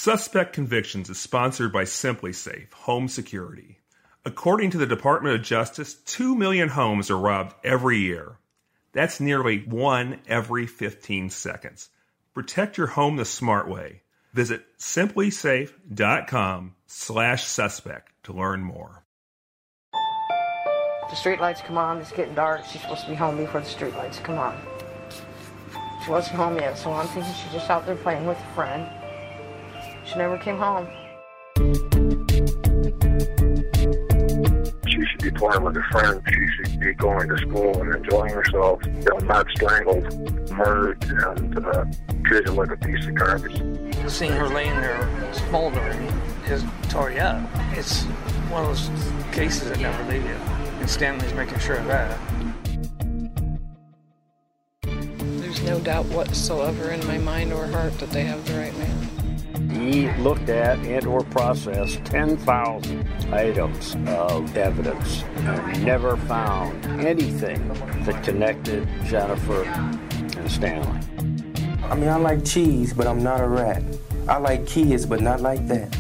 Suspect Convictions is sponsored by SimpliSafe Home Security. According to the Department of Justice, 2 million homes are robbed every year. That's nearly 1 every 15 seconds. Protect your home the smart way. Visit simplysafe.com/suspect to learn more. The street lights come on, it's getting dark. She's supposed to be home before the street lights come on. She wasn't home yet, so I'm thinking she's just out there playing with a friend. She never came home. She should be playing with a friend. She should be going to school and enjoying herself. Not strangled, murdered, and treated like a piece of garbage. Seeing her laying there smoldering is tore you up. It's one of those cases that never leave you. And Stanley's making sure of that. There's no doubt whatsoever in my mind or heart that they have the right man. He looked at and or processed 10,000 items of evidence and never found anything that connected Jennifer and Stanley. I mean, I like cheese, but I'm not a rat. I like kids, but not like that.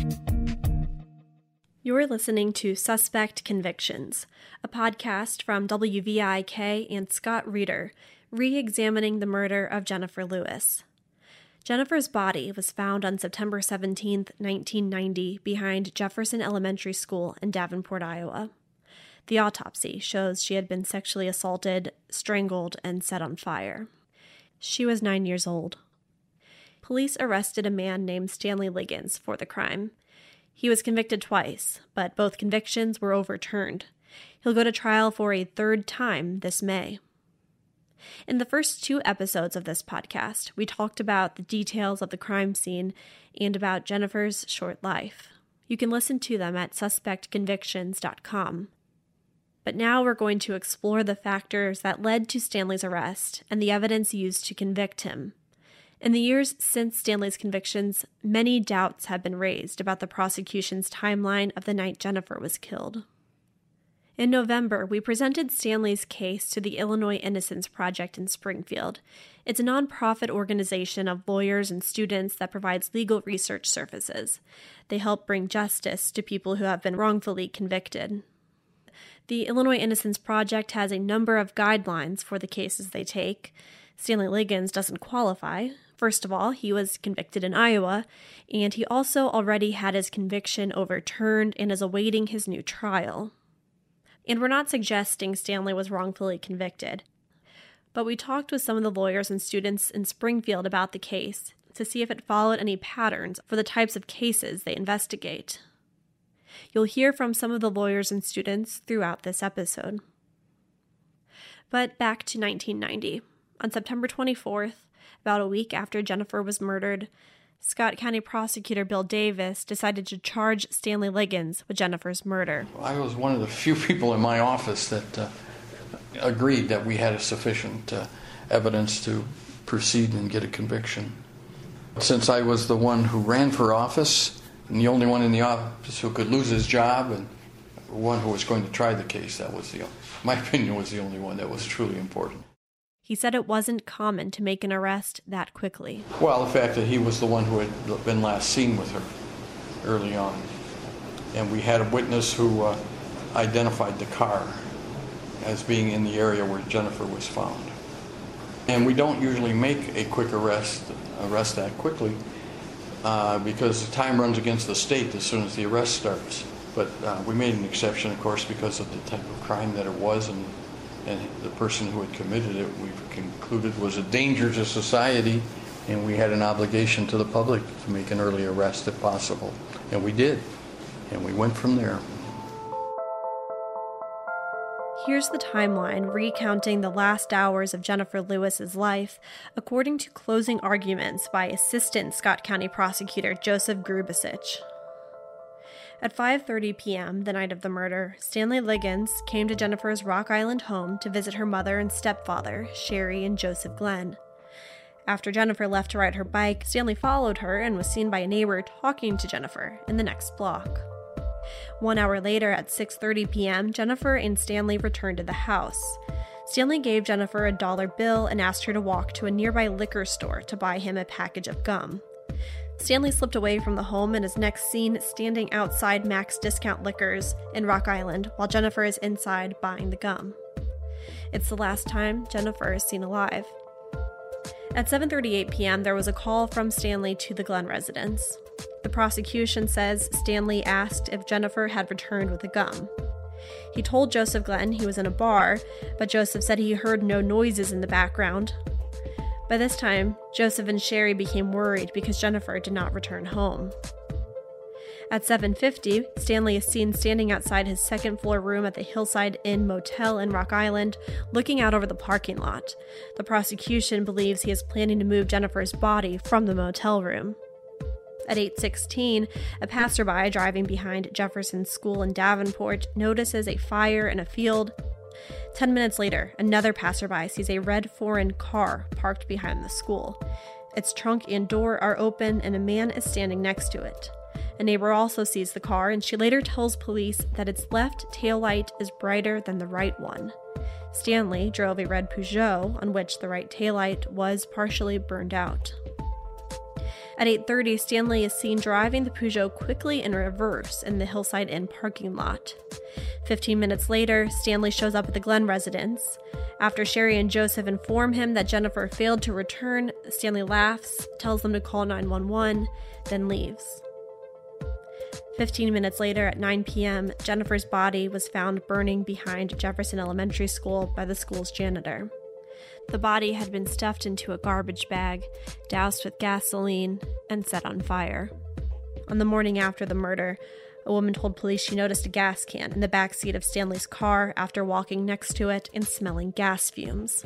You're listening to Suspect Convictions, a podcast from WVIK and Scott Reeder, re-examining the murder of Jennifer Lewis. Jennifer's body was found on September 17, 1990, behind Jefferson Elementary School in Davenport, Iowa. The autopsy shows she had been sexually assaulted, strangled, and set on fire. She was 9 years old. Police arrested a man named Stanley Liggins for the crime. He was convicted twice, but both convictions were overturned. He'll go to trial for a third time this May. In the first 2 episodes of this podcast, we talked about the details of the crime scene and about Jennifer's short life. You can listen to them at suspectconvictions.com. But now we're going to explore the factors that led to Stanley's arrest and the evidence used to convict him. In the years since Stanley's convictions, many doubts have been raised about the prosecution's timeline of the night Jennifer was killed. In November, we presented Stanley's case to the Illinois Innocence Project in Springfield. It's a nonprofit organization of lawyers and students that provides legal research services. They help bring justice to people who have been wrongfully convicted. The Illinois Innocence Project has a number of guidelines for the cases they take. Stanley Liggins doesn't qualify. First of all, he was convicted in Iowa, and he also already had his conviction overturned and is awaiting his new trial. And we're not suggesting Stanley was wrongfully convicted. But we talked with some of the lawyers and students in Springfield about the case to see if it followed any patterns for the types of cases they investigate. You'll hear from some of the lawyers and students throughout this episode. But back to 1990. On September 24th, about a week after Jennifer was murdered, Scott County Prosecutor Bill Davis decided to charge Stanley Liggins with Jennifer's murder. I was one of the few people in my office that agreed that we had a sufficient evidence to proceed and get a conviction. Since I was the one who ran for office and the only one in the office who could lose his job and one who was going to try the case, my opinion was the only one that was truly important. He said it wasn't common to make an arrest that quickly. Well, the fact that he was the one who had been last seen with her early on. And we had a witness who identified the car as being in the area where Jennifer was found. And we don't usually make a quick arrest that quickly because time runs against the state as soon as the arrest starts. But we made an exception, of course, because of the type of crime that it was and the person who had committed it, we concluded, was a danger to society, and we had an obligation to the public to make an early arrest if possible. And we did, and we went from there. Here's the timeline recounting the last hours of Jennifer Lewis's life, according to closing arguments by Assistant Scott County Prosecutor Joseph Grubasich. At 5:30 p.m. the night of the murder, Stanley Liggins came to Jennifer's Rock Island home to visit her mother and stepfather, Sherry and Joseph Glenn. After Jennifer left to ride her bike, Stanley followed her and was seen by a neighbor talking to Jennifer in the next block. 1 hour later, at 6:30 p.m., Jennifer and Stanley returned to the house. Stanley gave Jennifer a $1 bill and asked her to walk to a nearby liquor store to buy him a package of gum. Stanley slipped away from the home and is next seen standing outside Mac's Discount Liquors in Rock Island while Jennifer is inside buying the gum. It's the last time Jennifer is seen alive. At 7:38 p.m., there was a call from Stanley to the Glen residence. The prosecution says Stanley asked if Jennifer had returned with the gum. He told Joseph Glenn he was in a bar, but Joseph said he heard no noises in the background. By this time, Joseph and Sherry became worried because Jennifer did not return home. At 7:50, Stanley is seen standing outside his second-floor room at the Hillside Inn Motel in Rock Island, looking out over the parking lot. The prosecution believes he is planning to move Jennifer's body from the motel room. At 8:16, a passerby driving behind Jefferson's school in Davenport notices a fire in a field. 10 minutes later, another passerby sees a red foreign car parked behind the school. Its trunk and door are open, and a man is standing next to it. A neighbor also sees the car, and she later tells police that its left taillight is brighter than the right one. Stanley drove a red Peugeot on which the right taillight was partially burned out. At 8:30, Stanley is seen driving the Peugeot quickly in reverse in the Hillside Inn parking lot. 15 minutes later, Stanley shows up at the Glen residence. After Sherry and Joseph inform him that Jennifer failed to return, Stanley laughs, tells them to call 911, then leaves. 15 minutes later, at 9 p.m., Jennifer's body was found burning behind Jefferson Elementary School by the school's janitor. The body had been stuffed into a garbage bag, doused with gasoline, and set on fire. On the morning after the murder, a woman told police she noticed a gas can in the back seat of Stanley's car after walking next to it and smelling gas fumes.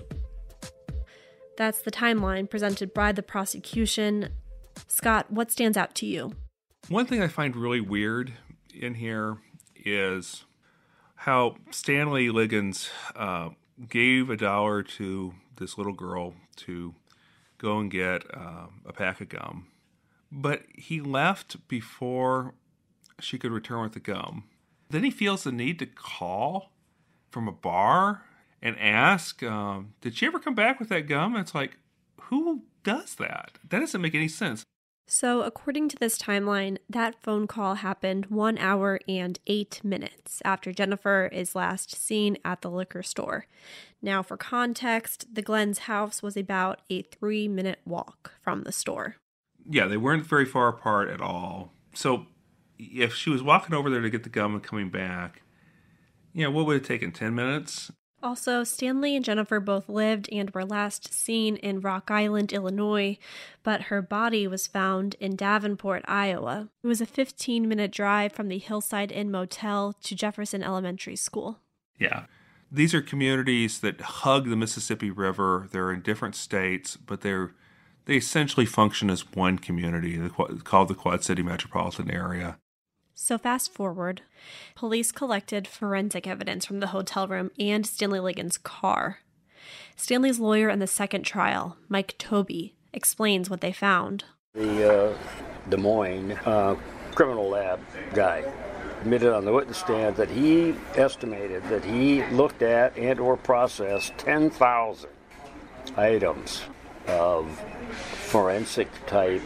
That's the timeline presented by the prosecution. Scott, what stands out to you? One thing I find really weird in here is how Stanley Liggins gave $1 to this little girl to go and get a pack of gum. But he left before she could return with the gum. Then he feels the need to call from a bar and ask, did she ever come back with that gum? And it's like, who does that? That doesn't make any sense. So, according to this timeline, that phone call happened 1 hour and 8 minutes after Jennifer is last seen at the liquor store. Now, for context, the Glen's house was about a 3-minute walk from the store. Yeah, they weren't very far apart at all. So, if she was walking over there to get the gum and coming back, what would it take in 10 minutes? Also, Stanley and Jennifer both lived and were last seen in Rock Island, Illinois, but her body was found in Davenport, Iowa. It was a 15-minute drive from the Hillside Inn Motel to Jefferson Elementary School. Yeah. These are communities that hug the Mississippi River. They're in different states, but they essentially function as one community called the Quad City Metropolitan Area. So fast forward, police collected forensic evidence from the hotel room and Stanley Liggins' car. Stanley's lawyer in the second trial, Mike Tobey, explains what they found. The Des Moines criminal lab guy admitted on the witness stand that he estimated that he looked at and or processed 10,000 items of forensic type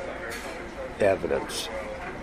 evidence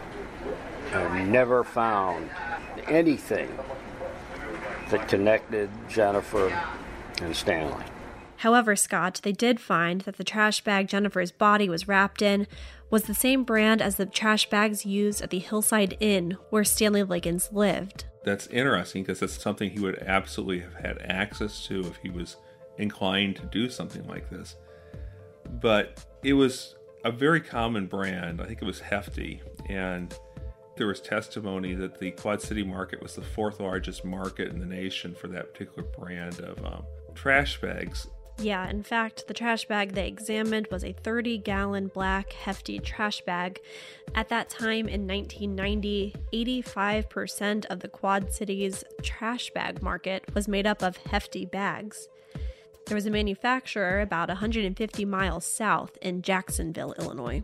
and never found anything that connected Jennifer and Stanley. However, Scott, they did find that the trash bag Jennifer's body was wrapped in was the same brand as the trash bags used at the Hillside Inn where Stanley Liggins lived. That's interesting because that's something he would absolutely have had access to if he was inclined to do something like this. But it was a very common brand. I think it was Hefty, and there was testimony that the Quad City market was the 4th largest market in the nation for that particular brand of trash bags. Yeah, in fact, the trash bag they examined was a 30-gallon black Hefty trash bag. At that time in 1990, 85% of the Quad City's trash bag market was made up of Hefty bags. There was a manufacturer about 150 miles south in Jacksonville, Illinois.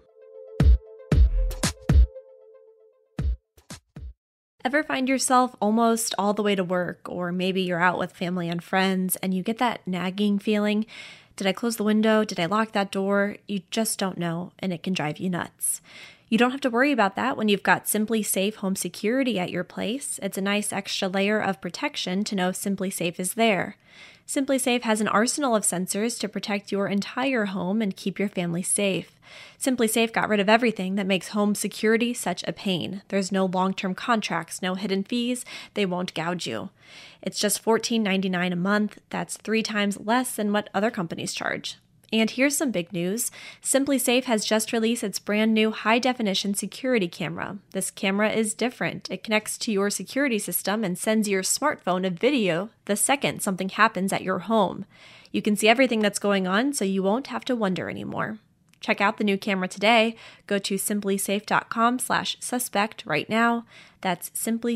Ever find yourself almost all the way to work, or maybe you're out with family and friends and you get that nagging feeling Did I close the window? Did I lock that door? You just don't know, and it can drive you nuts. You don't have to worry about that when you've got Simply Safe Home Security at your place. It's a nice extra layer of protection to know Simply Safe is there. Simply Safe has an arsenal of sensors to protect your entire home and keep your family safe. Simply Safe got rid of everything that makes home security such a pain. There's no long-term contracts, no hidden fees. They won't gouge you. It's just $14.99 a month. That's 3 times less than what other companies charge. And here's some big news. Simply Safe has just released its brand new high-definition security camera. This camera is different. It connects to your security system and sends your smartphone a video the second something happens at your home. You can see everything that's going on, so you won't have to wonder anymore. Check out the new camera today. Go to simplysafe.com/suspect right now. That's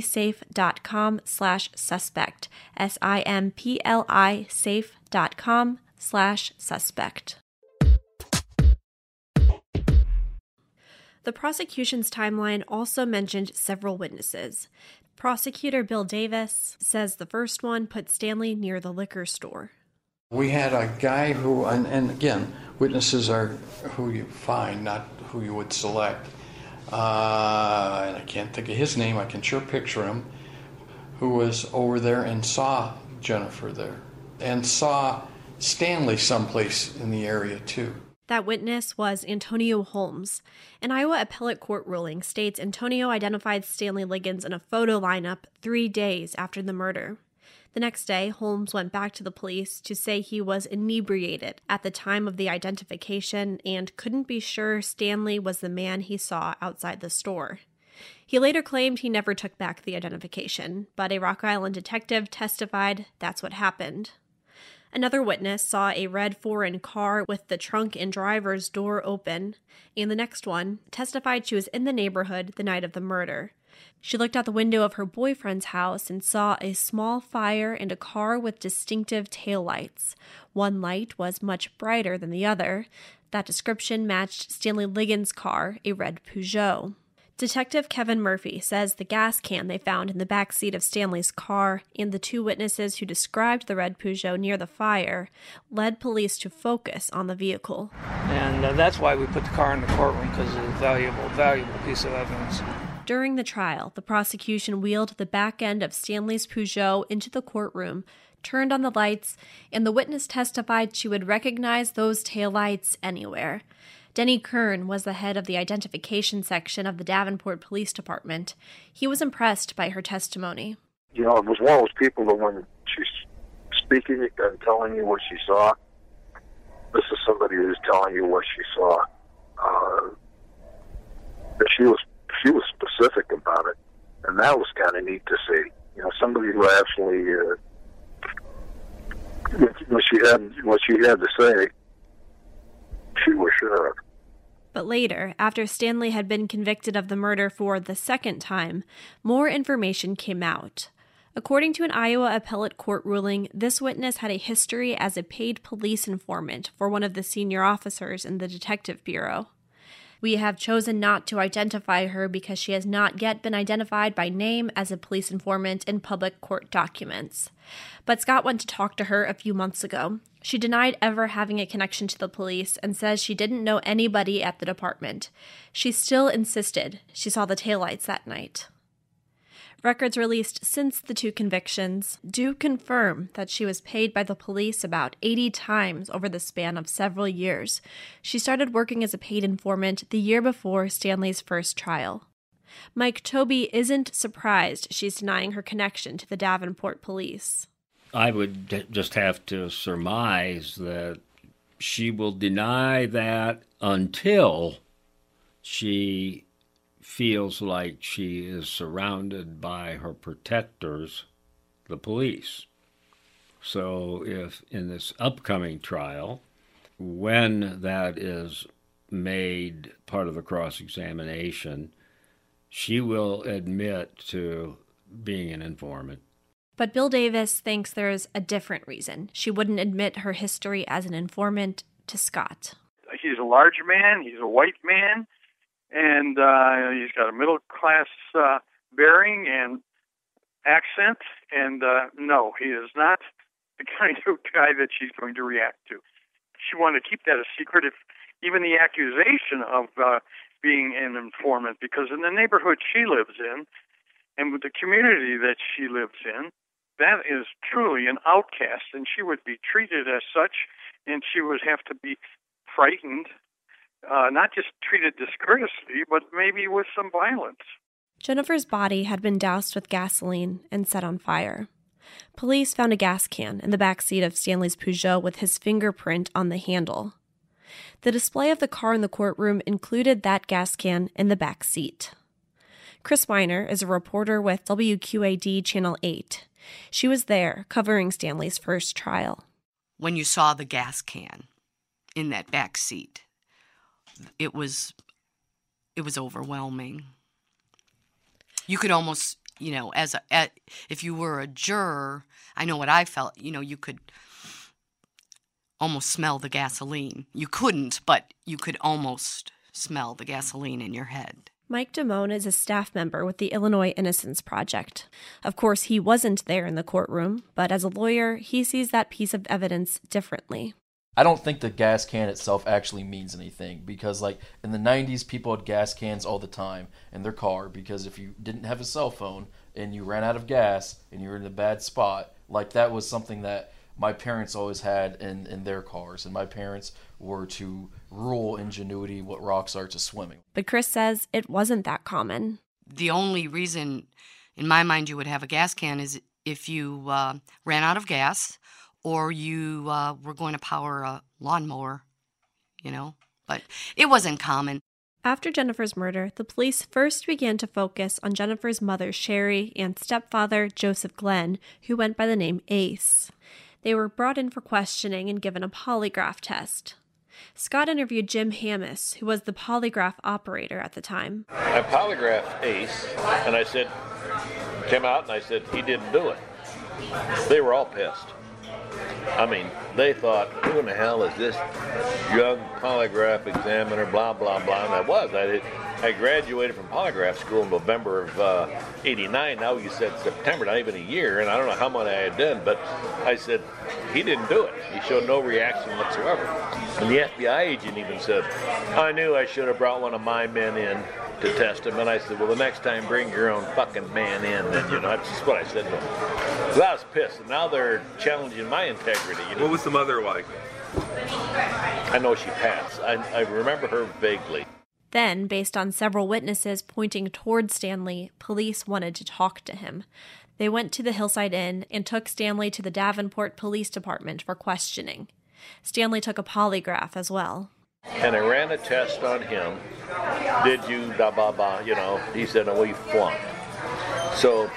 simplysafe.com/suspect. SIMPLI safe.com/suspect. The prosecution's timeline also mentioned several witnesses. Prosecutor Bill Davis says the first one put Stanley near the liquor store. We had a guy who, and again, witnesses are who you find, not who you would select. And I can't think of his name, I can sure picture him, who was over there and saw Jennifer there, and saw Stanley someplace in the area too. That witness was Antonio Holmes. An Iowa appellate court ruling states Antonio identified Stanley Liggins in a photo lineup 3 days after the murder. The next day, Holmes went back to the police to say he was inebriated at the time of the identification and couldn't be sure Stanley was the man he saw outside the store. He later claimed he never took back the identification, but a Rock Island detective testified that's what happened. Another witness saw a red foreign car with the trunk and driver's door open, and the next one testified she was in the neighborhood the night of the murder. She looked out the window of her boyfriend's house and saw a small fire and a car with distinctive taillights. One light was much brighter than the other. That description matched Stanley Liggins' car, a red Peugeot. Detective Kevin Murphy says the gas can they found in the back seat of Stanley's car and the 2 witnesses who described the red Peugeot near the fire led police to focus on the vehicle. And that's why we put the car in the courtroom, because it's a valuable piece of evidence. During the trial, the prosecution wheeled the back end of Stanley's Peugeot into the courtroom, turned on the lights, and the witness testified she would recognize those taillights anywhere. Denny Kern was the head of the identification section of the Davenport Police Department. He was impressed by her testimony. You know, it was one of those people that when she's speaking and telling you what she saw, this is somebody who's telling you what she saw. But she was specific about it, and that was kind of neat to see. You know, somebody who actually, what she had to say, she was sure of. But later, after Stanley had been convicted of the murder for the second time, more information came out. According to an Iowa appellate court ruling, this witness had a history as a paid police informant for one of the senior officers in the Detective Bureau. We have chosen not to identify her because she has not yet been identified by name as a police informant in public court documents. But Scott went to talk to her a few months ago. She denied ever having a connection to the police and says she didn't know anybody at the department. She still insisted she saw the taillights that night. Records released since the 2 convictions do confirm that she was paid by the police about 80 times over the span of several years. She started working as a paid informant the year before Stanley's first trial. Mike Tobey isn't surprised she's denying her connection to the Davenport police. I would just have to surmise that she will deny that until she feels like she is surrounded by her protectors, the police. So if in this upcoming trial, when that is made part of the cross-examination, she will admit to being an informant. But Bill Davis thinks there's a different reason she wouldn't admit her history as an informant to Scott. He's a large man, he's a white man, and he's got a middle-class bearing and accent, and no, he is not the kind of guy that she's going to react to. she wanted to keep that a secret, if even the accusation of being an informant, because in the neighborhood she lives in and with the community that she lives in, that is truly an outcast, and she would be treated as such, and she would have to be frightened, not just treated discourteously, but maybe with some violence. Jennifer's body had been doused with gasoline and set on fire. Police found a gas can in the back seat of Stanley's Peugeot with his fingerprint on the handle. The display of the car in the courtroom included that gas can in the back seat. Chris Weiner is a reporter with WQAD Channel 8. She was there covering Stanley's first trial. When you saw the gas can in that back seat, it was overwhelming. You could almost, if you were a juror, I know what I felt, you could almost smell the gasoline. You couldn't, but you could almost smell the gasoline in your head. Mike Damone is a staff member with the Illinois Innocence Project. Of course, he wasn't there in the courtroom, but as a lawyer, he sees that piece of evidence differently. I don't think the gas can itself actually means anything, because in the 90s, people had gas cans all the time in their car, because if you didn't have a cell phone and you ran out of gas and you were in a bad spot, that was something that my parents always had in their cars, and my parents were to rural ingenuity what rocks are to swimming. But Chris says it wasn't that common. The only reason, in my mind, you would have a gas can is if you ran out of gas, or you were going to power a lawnmower, But it wasn't common. After Jennifer's murder, the police first began to focus on Jennifer's mother, Sherry, and stepfather, Joseph Glenn, who went by the name Ace. They were brought in for questioning and given a polygraph test. Scott interviewed Jim Hammis, who was the polygraph operator at the time. I polygraphed Ace, and I said, came out and I said, he didn't do it. They were all pissed. They thought, who in the hell is this young polygraph examiner, blah, blah, blah. And I was. I graduated from polygraph school in November of 89. Now you said September, not even a year. And I don't know how much I had done, but I said, he didn't do it. He showed no reaction whatsoever. And the FBI agent even said, I knew I should have brought one of my men in to test him. And I said, well, the next time bring your own fucking man in. And, that's just what I said to him. So I was pissed. And now they're challenging my integrity. What was the mother like? I know she passed. I remember her vaguely. Then, based on several witnesses pointing toward Stanley, police wanted to talk to him. They went to the Hillside Inn and took Stanley to the Davenport Police Department for questioning. Stanley took a polygraph as well. And I ran a test on him. Did you, blah, blah, blah, He said, no, we flunked. So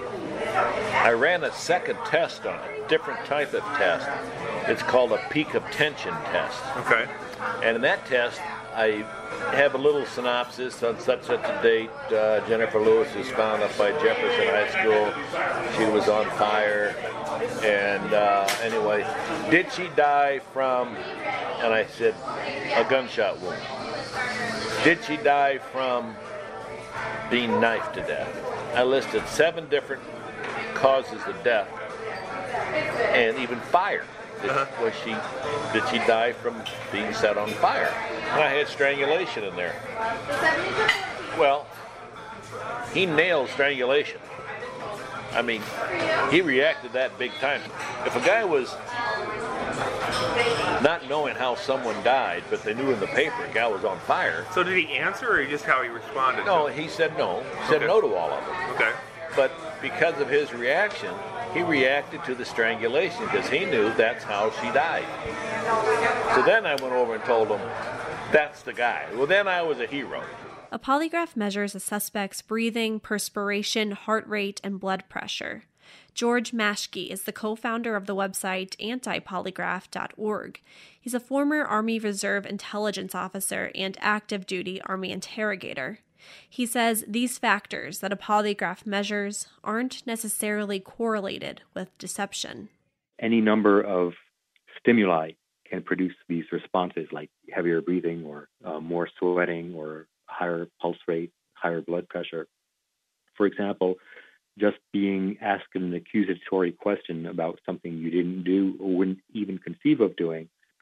I ran a second test on it, different type of test. It's called a peak of tension test. Okay. And in that test, I have a little synopsis on such a date. Jennifer Lewis was found up by Jefferson High School. She was on fire. And anyway, did she die from, and I said, a gunshot wound. Did she die from being knifed to death? I listed 7 different causes of death, and even fire. Did she die from being set on fire? And I had strangulation in there. Well, he nailed strangulation. He reacted that big time. If a guy was not knowing how someone died, but they knew in the paper a guy was on fire. So did he answer, or just how he responded? No, he said no. He said no to all of them. Okay. But because of his reaction, he reacted to the strangulation because he knew that's how she died. So then I went over and told him, that's the guy. Well, then I was a hero. A polygraph measures a suspect's breathing, perspiration, heart rate, and blood pressure. George Maschke is the co-founder of the website antipolygraph.org. He's a former Army Reserve intelligence officer and active duty Army interrogator. He says these factors that a polygraph measures aren't necessarily correlated with deception. Any number of stimuli can produce these responses, like heavier breathing or more sweating or higher pulse rate, higher blood pressure. For example, just being asked an accusatory question about something you didn't do or wouldn't even conceive of doing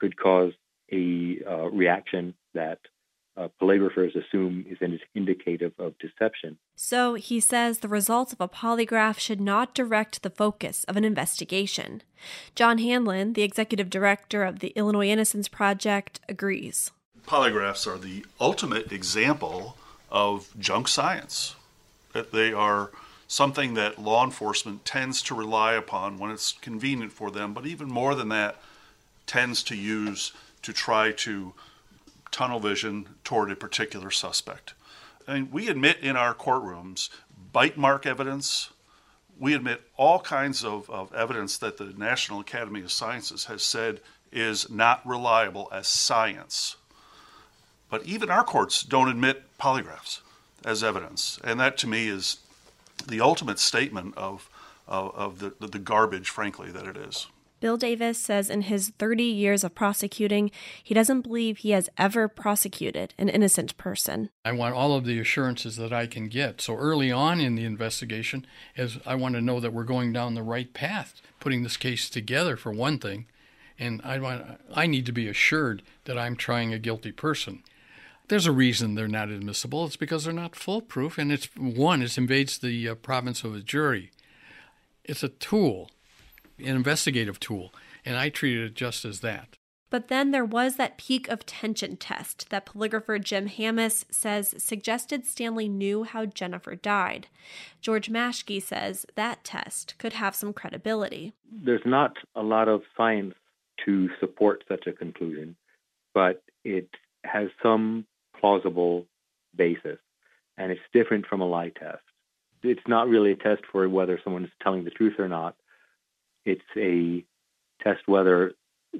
could cause a reaction that polygraphers assume is indicative of deception. So he says the results of a polygraph should not direct the focus of an investigation. John Hanlon, the executive director of the Illinois Innocence Project, agrees. Polygraphs are the ultimate example of junk science. That they are something that law enforcement tends to rely upon when it's convenient for them, but even more than that, tends to use to try to tunnel vision toward a particular suspect. I mean, we admit in our courtrooms bite mark evidence. We admit all kinds of evidence that the National Academy of Sciences has said is not reliable as science. But even our courts don't admit polygraphs as evidence. And that, to me, is the ultimate statement of the garbage, frankly, that it is. Bill Davis says in his 30 years of prosecuting, he doesn't believe he has ever prosecuted an innocent person. I want all of the assurances that I can get. So early on in the investigation, I want to know that we're going down the right path, putting this case together for one thing, and I need to be assured that I'm trying a guilty person. There's a reason they're not admissible. It's because they're not foolproof, and it invades the province of a jury. It's a tool, an investigative tool, and I treated it just as that. But then there was that peak of tension test that polygrapher Jim Hammis says suggested Stanley knew how Jennifer died. George Maschke says that test could have some credibility. There's not a lot of science to support such a conclusion, but it has some plausible basis, and it's different from a lie test. It's not really a test for whether someone is telling the truth or not. It's a test whether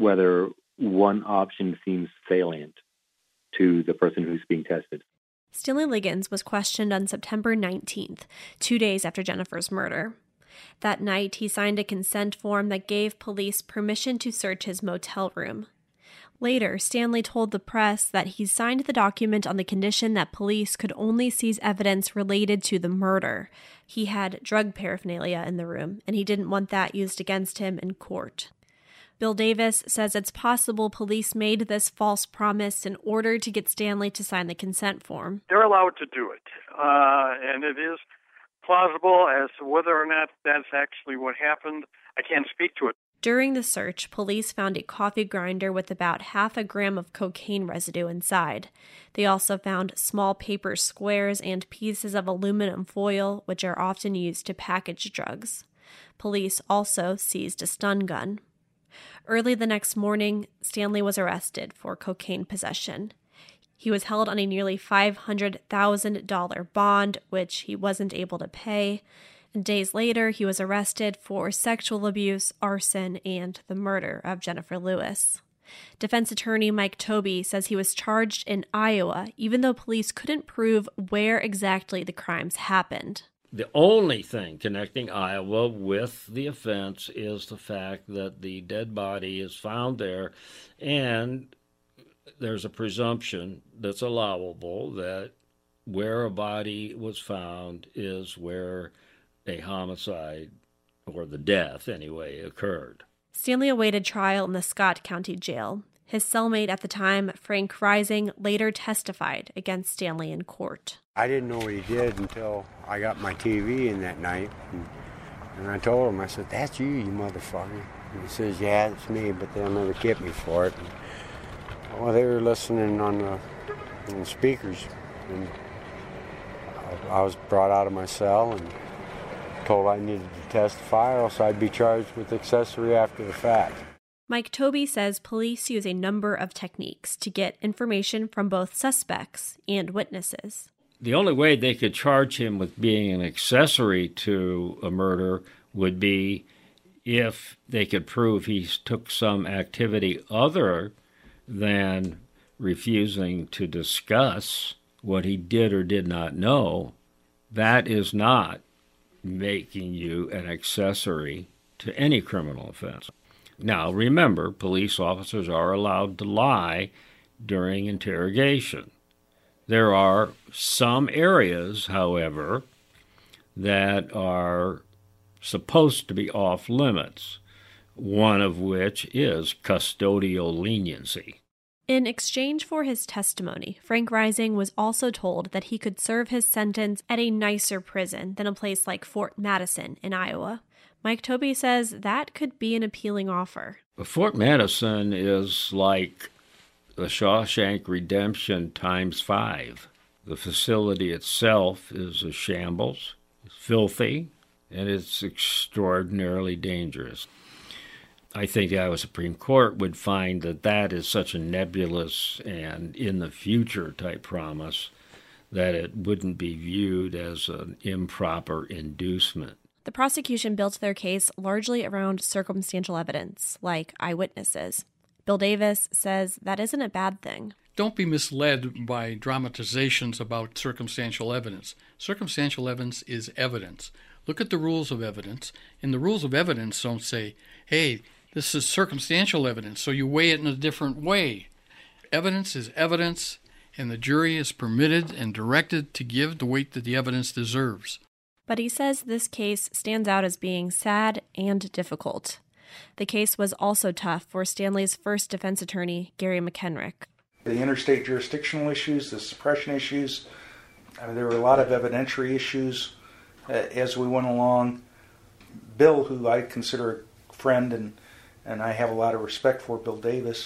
one option seems salient to the person who's being tested. Stanley Liggins was questioned on September 19th, 2 days after Jennifer's murder. That night, he signed a consent form that gave police permission to search his motel room. Later, Stanley told the press that he signed the document on the condition that police could only seize evidence related to the murder. He had drug paraphernalia in the room, and he didn't want that used against him in court. Bill Davis says it's possible police made this false promise in order to get Stanley to sign the consent form. They're allowed to do it, and it is plausible as to whether or not that's actually what happened. I can't speak to it. During the search, police found a coffee grinder with about 0.5 gram of cocaine residue inside. They also found small paper squares and pieces of aluminum foil, which are often used to package drugs. Police also seized a stun gun. Early the next morning, Stanley was arrested for cocaine possession. He was held on a nearly $500,000 bond, which he wasn't able to pay. And days later, he was arrested for sexual abuse, arson, and the murder of Jennifer Lewis. Defense attorney Mike Tobey says he was charged in Iowa, even though police couldn't prove where exactly the crimes happened. The only thing connecting Iowa with the offense is the fact that the dead body is found there, and there's a presumption that's allowable that where a body was found is where a homicide, or the death anyway, occurred. Stanley awaited trial in the Scott County Jail. His cellmate at the time, Frank Rising, later testified against Stanley in court. I didn't know what he did until I got my TV in that night. And I told him, I said, "That's you motherfucker." And he says, "Yeah, it's me," but they'll never get me for it. And, well, they were listening on the speakers. And I was brought out of my cell and told I needed to testify, or else I'd be charged with accessory after the fact. Mike Tobey says police use a number of techniques to get information from both suspects and witnesses. The only way they could charge him with being an accessory to a murder would be if they could prove he took some activity other than refusing to discuss what he did or did not know. That is not making you an accessory to any criminal offense. Now, remember, police officers are allowed to lie during interrogation. There are some areas, however, that are supposed to be off limits. one of which is custodial leniency. In exchange for his testimony, Frank Rising was also told that he could serve his sentence at a nicer prison than a place like Fort Madison in Iowa. Mike Tobey says that could be an appealing offer. Fort Madison is like the Shawshank Redemption times 5. The facility itself is a shambles, it's filthy, and it's extraordinarily dangerous. I think the Iowa Supreme Court would find that that is such a nebulous and in-the-future type promise that it wouldn't be viewed as an improper inducement. The prosecution built their case largely around circumstantial evidence, like eyewitnesses. Bill Davis says that isn't a bad thing. Don't be misled by dramatizations about circumstantial evidence. Circumstantial evidence is evidence. Look at the rules of evidence, and the rules of evidence don't say, hey, this is circumstantial evidence, so you weigh it in a different way. Evidence is evidence, and the jury is permitted and directed to give the weight that the evidence deserves. But he says this case stands out as being sad and difficult. The case was also tough for Stanley's first defense attorney, Gary McHenrick. The interstate jurisdictional issues, the suppression issues, there were a lot of evidentiary issues as we went along. Bill, who I consider a friend and I have a lot of respect for, Bill Davis,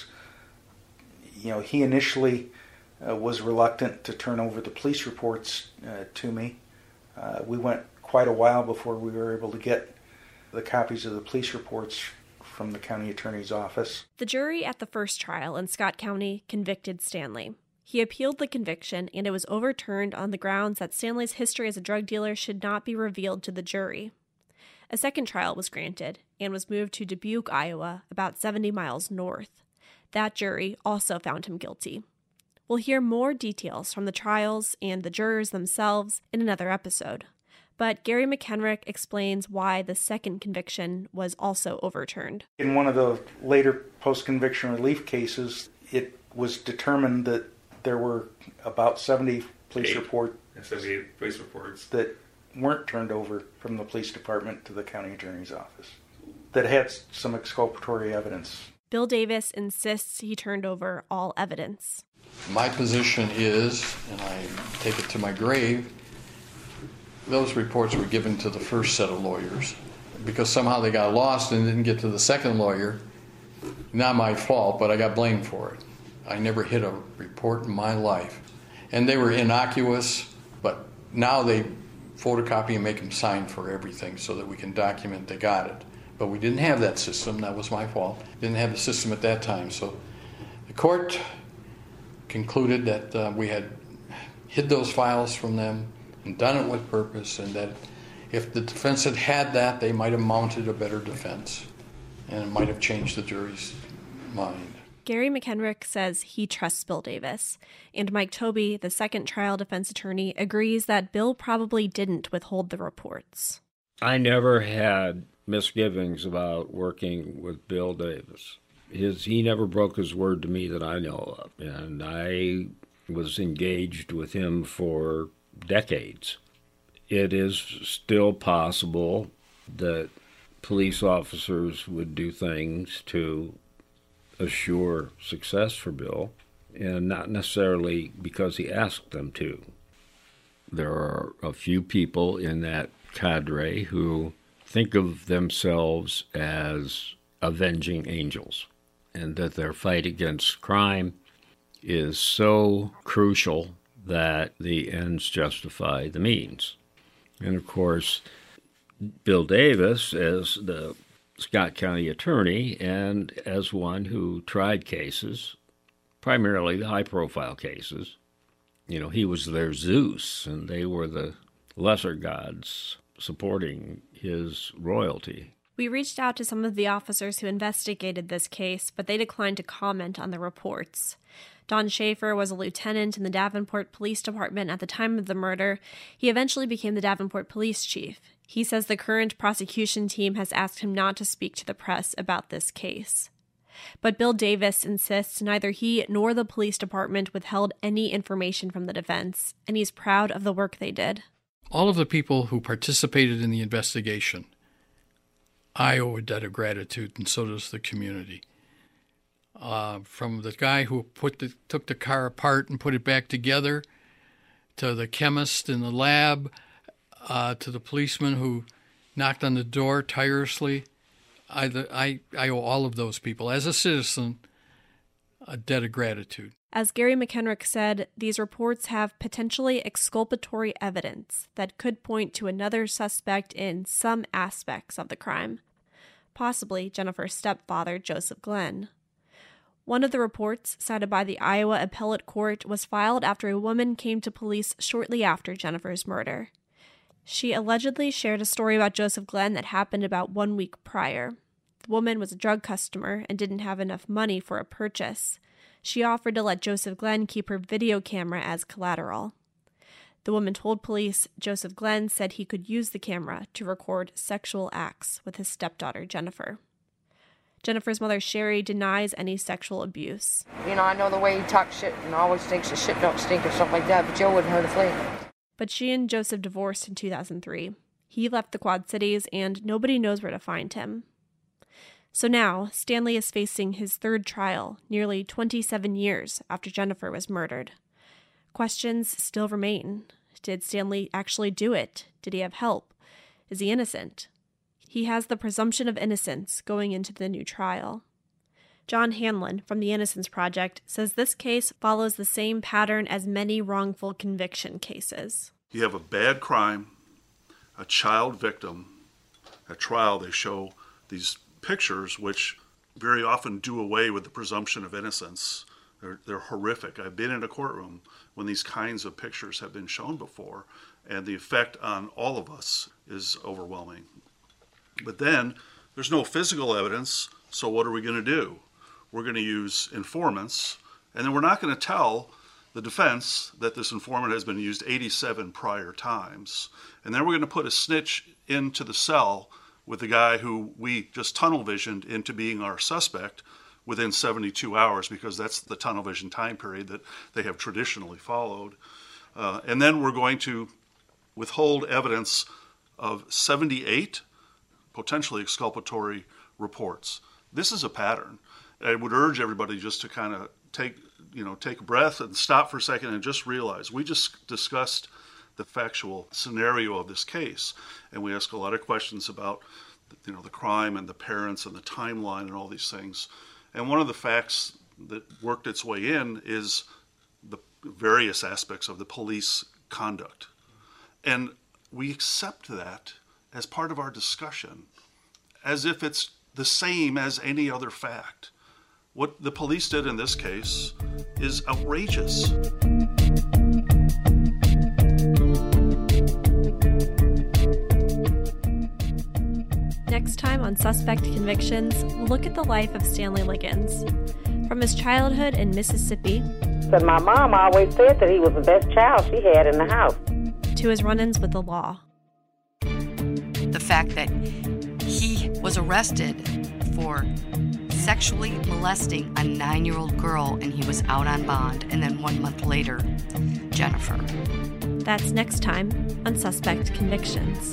he initially was reluctant to turn over the police reports to me. We went quite a while before we were able to get the copies of the police reports from the county attorney's office. The jury at the first trial in Scott County convicted Stanley. He appealed the conviction, and it was overturned on the grounds that Stanley's history as a drug dealer should not be revealed to the jury. A second trial was granted and was moved to Dubuque, Iowa, about 70 miles north. That jury also found him guilty. We'll hear more details from the trials and the jurors themselves in another episode. But Gary McHenrick explains why the second conviction was also overturned. In one of the later post-conviction relief cases, it was determined that there were about 70 police reports that weren't turned over from the police department to the county attorney's office that had some exculpatory evidence. Bill Davis insists he turned over all evidence. My position is, and I take it to my grave, those reports were given to the first set of lawyers because somehow they got lost and didn't get to the second lawyer. Not my fault, but I got blamed for it. I never hid a report in my life. And they were innocuous, but now they photocopy and make them sign for everything so that we can document they got it. But we didn't have that system. That was my fault. Didn't have the system at that time. So the court concluded that we had hid those files from them and done it with purpose, and that if the defense had had that, they might have mounted a better defense, and it might have changed the jury's mind. Gary McHenrick says he trusts Bill Davis, and Mike Tobey, the second trial defense attorney, agrees that Bill probably didn't withhold the reports. I never had misgivings about working with Bill Davis. He never broke his word to me that I know of, and I was engaged with him for decades. It is still possible that police officers would do things to assure success for Bill, and not necessarily because he asked them to. There are a few people in that cadre who think of themselves as avenging angels, and that their fight against crime is so crucial that the ends justify the means. And of course, Bill Davis, as the Scott County attorney and as one who tried cases, primarily the high-profile cases, he was their Zeus, and they were the lesser gods supporting his royalty. We reached out to some of the officers who investigated this case, but they declined to comment on the reports. Don Schaefer was a lieutenant in the Davenport Police Department at the time of the murder. He eventually became the Davenport police chief. He says the current prosecution team has asked him not to speak to the press about this case. But Bill Davis insists neither he nor the police department withheld any information from the defense, and he's proud of the work they did. All of the people who participated in the investigation, I owe a debt of gratitude, and so does the community. From the guy who took the car apart and put it back together, to the chemist in the lab, to the policeman who knocked on the door tirelessly, I owe all of those people, as a citizen, a debt of gratitude. As Gary McHenrick said, these reports have potentially exculpatory evidence that could point to another suspect in some aspects of the crime, possibly Jennifer's stepfather, Joseph Glenn. One of the reports, cited by the Iowa Appellate Court, was filed after a woman came to police shortly after Jennifer's murder. She allegedly shared a story about Joseph Glenn that happened about 1 week prior. The woman was a drug customer and didn't have enough money for a purchase. She offered to let Joseph Glenn keep her video camera as collateral. The woman told police Joseph Glenn said he could use the camera to record sexual acts with his stepdaughter, Jennifer. Jennifer's mother, Sherry, denies any sexual abuse. I know the way he talks shit and always thinks the shit don't stink or something like that, but Joe wouldn't hurt a flea. But she and Joseph divorced in 2003. He left the Quad Cities, and nobody knows where to find him. So now, Stanley is facing his third trial, nearly 27 years after Jennifer was murdered. Questions still remain. Did Stanley actually do it? Did he have help? Is he innocent? He has the presumption of innocence going into the new trial. John Hanlon from the Innocence Project says this case follows the same pattern as many wrongful conviction cases. You have a bad crime, a child victim. At trial, they show these pictures which very often do away with the presumption of innocence. They're horrific. I've been in a courtroom when these kinds of pictures have been shown before, and the effect on all of us is overwhelming. But then there's no physical evidence, so what are we going to do? We're going to use informants, and then we're not going to tell the defense that this informant has been used 87 prior times. And then we're going to put a snitch into the cell with the guy who we just tunnel visioned into being our suspect within 72 hours, because that's the tunnel vision time period that they have traditionally followed. And then we're going to withhold evidence of 78 potentially exculpatory reports. This is a pattern. I would urge everybody just to kind of take a breath and stop for a second and just realize we just discussed the factual scenario of this case, and we ask a lot of questions about the crime and the parents and the timeline and all these things. And one of the facts that worked its way in is the various aspects of the police conduct. And we accept that as part of our discussion, as if it's the same as any other fact. What the police did in this case is outrageous. Next time on Suspect Convictions, we'll look at the life of Stanley Liggins. From his childhood in Mississippi, but my mom always said that he was the best child she had in the house, to his run-ins with the law. The fact that he was arrested for sexually molesting a 9-year-old girl and he was out on bond, and then 1 month later, Jennifer. That's next time on Suspect Convictions.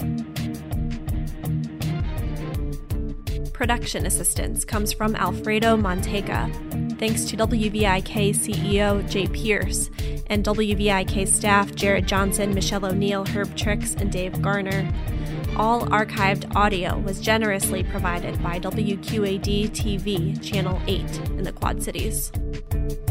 Production assistance comes from Alfredo Montega. Thanks to WVIK CEO Jay Pierce and WVIK staff Jared Johnson, Michelle O'Neill, Herb Tricks, and Dave Garner. All archived audio was generously provided by WQAD-TV Channel 8 in the Quad Cities.